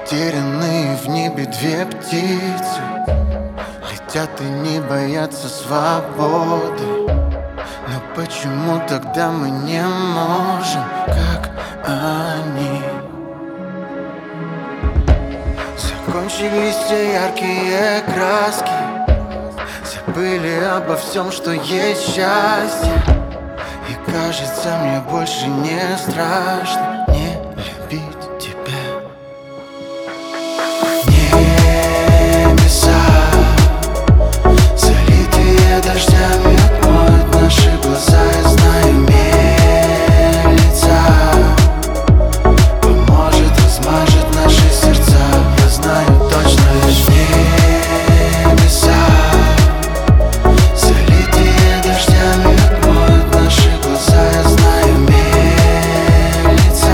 Затерянные в небе две птицы летят и не боятся свободы. Но почему тогда мы не можем, как они? Закончились все яркие краски, забыли обо всем, что есть счастье. И кажется, мне больше не страшно не любить тебя. Небеса, залитые дождями, отмоют наши глаза. Я знаю, мельница поможет, размажет наши сердца. Я знаю точно, лишь небеса, залитые дождями, отмоют наши глаза. Я знаю, мельница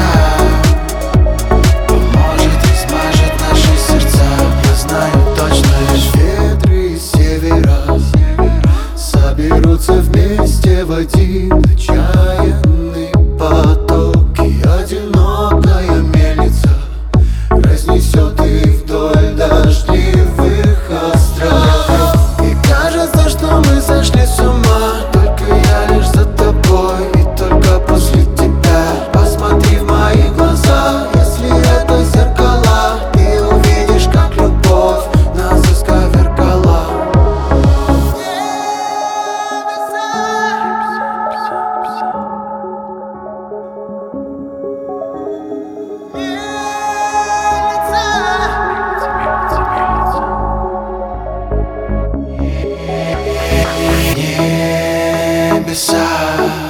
поможет, размажет наши сердца. Я знаю точно, лишь ветры из севера соберутся вместе в один отчаянный поток. И одинокая мельница разнесет их вдоль дождливых островов. И кажется, что мы сошли с ума, только я лишь за тобой. И только после тебя посмотри в мои глаза. Если это зеркала, ты увидишь, как любовь нас исковеркала. Небеса,